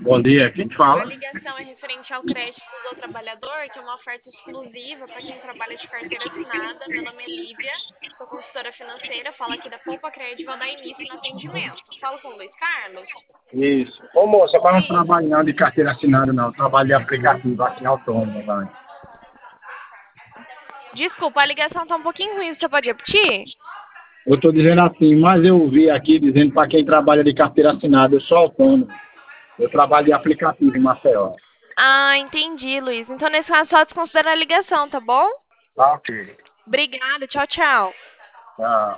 Bom dia, quem A fala? ligação é referente ao crédito do trabalhador, que é uma oferta exclusiva para quem trabalha de carteira assinada. Meu nome é Lívia, sou consultora financeira, falo aqui da Poupa Crédito e vou dar início no atendimento. Falo com o Luiz Carlos? Isso. Ô moça, mas não Isso. trabalho não de carteira assinada não, trabalho de aplicativo assim autônomo, vai. Desculpa, a ligação está um pouquinho ruim, você pode repetir? Eu estou dizendo assim, mas eu vi aqui dizendo para quem trabalha de carteira assinada, eu sou autônomo. Eu trabalho de aplicativo em Maceió. Ah, entendi, Luiz. Então, nesse caso, só desconsidera a ligação, tá bom? Tá ok. Obrigada, tchau, tchau. Tá.